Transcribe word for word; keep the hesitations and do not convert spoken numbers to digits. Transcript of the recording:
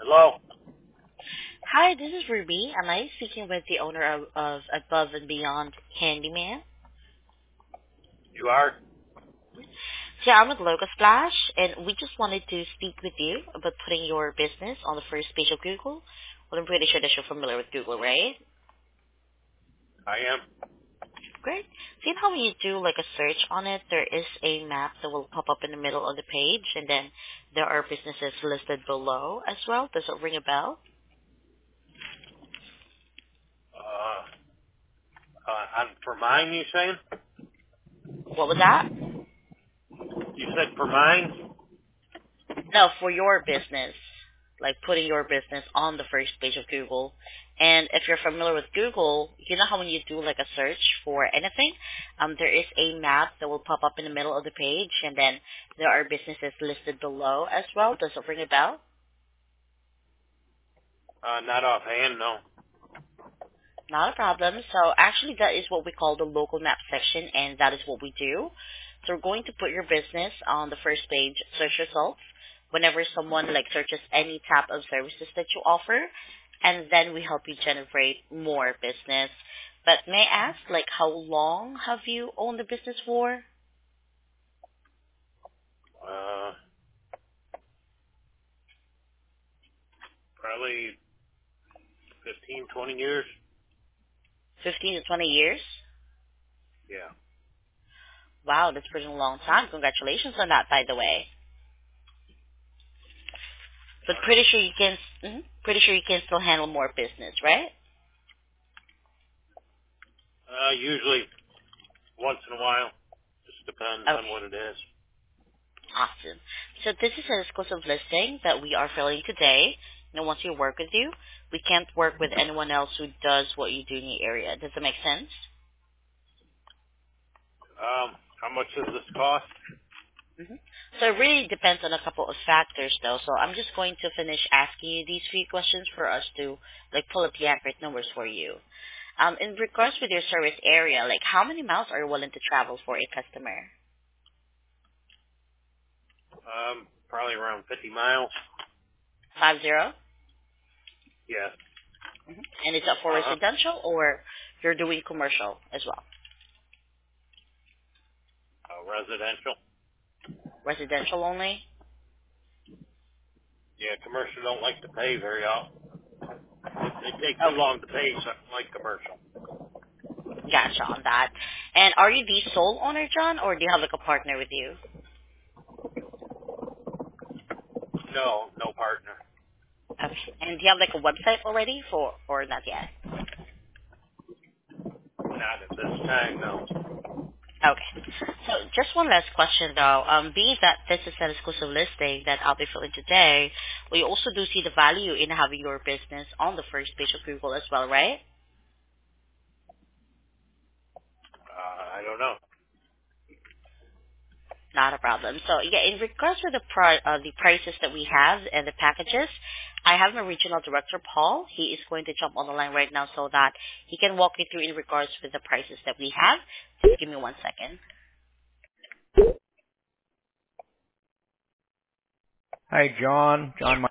Hello? Hi, this is Ruby. Am I speaking with the owner of, of Above and Beyond Handyman? You are? Yeah, I'm with Logo Splash, and we just wanted to speak with you about putting your business on the first page of Google. Well, I'm pretty sure that you're familiar with Google, right? I am. Great. Seeing how when you do like a search on it, there is a map that will pop up in the middle of the page, and then there are businesses listed below as well. Does it ring a bell? Uh, uh, on, for mine, you saying? What was that? You said for mine? No, for your business, like putting your business on the first page of Google. And if you're familiar with Google, you know how when you do like a search for anything, um, there is a map that will pop up in the middle of the page, and then there are businesses listed below as well. Does it ring a bell? Uh, not offhand, no. Not a problem. So actually, that is what we call the local map section, and that is what we do. So we're going to put your business on the first page search results whenever someone like searches any type of services that you offer, and then we help you generate more business. But may I ask, like, how long have you owned the business for? Uh, probably fifteen, twenty years. fifteen to twenty years? Yeah. Wow, that's pretty long time. Congratulations on that, by the way. But All right. pretty sure you can, mhm, pretty sure you can still handle more business, right? Uh, usually once in a while. Just depends on Okay. what it is. Awesome. So this is an exclusive listing that we are filling today. You know, once we work with you, we can't work with anyone else who does what you do in the area. Does that make sense? Um, how much does this cost? hmm So it really depends on a couple of factors, though. So I'm just going to finish asking you these three questions for us to like pull up the accurate numbers for you. Um, in regards with your service area, like how many miles are you willing to travel for a customer? Um, probably around fifty miles. Five zero. Yeah. Mm-hmm. And is that for Uh-huh. residential or you're doing commercial as well? Uh, residential. Residential only. Yeah, commercial don't like to pay very often. They take too Okay. long to pay, so I don't like commercial. Gotcha on that. And are you the sole owner, John, or do you have like a partner with you? No, no partner. Okay. And do you have like a website already for, or not yet? Not at this time, no. Okay. So just one last question though. Um, being that this is an exclusive listing that I'll be filling today, we also do see the value in having your business on the first page of Google as well, right? Uh, I don't know. Not a problem. So yeah, in regards to the pri- uh, the prices that we have and the packages, I have my regional director Paul. He is going to jump on the line right now so that he can walk you through in regards with the prices that we have. Just give me one second. Hi, John. John.